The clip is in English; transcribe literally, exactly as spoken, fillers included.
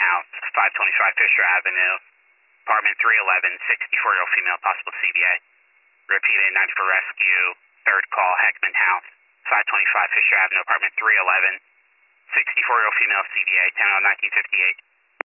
House, five twenty-five Fisher Avenue, apartment three eleven, sixty-four-year-old female, possible C B A. Repeat eight ninety for rescue, third call, Heckman House, five twenty-five Fisher Avenue, apartment three eleven, sixty-four-year-old female, C B A, ten oh nineteen fifty-eight.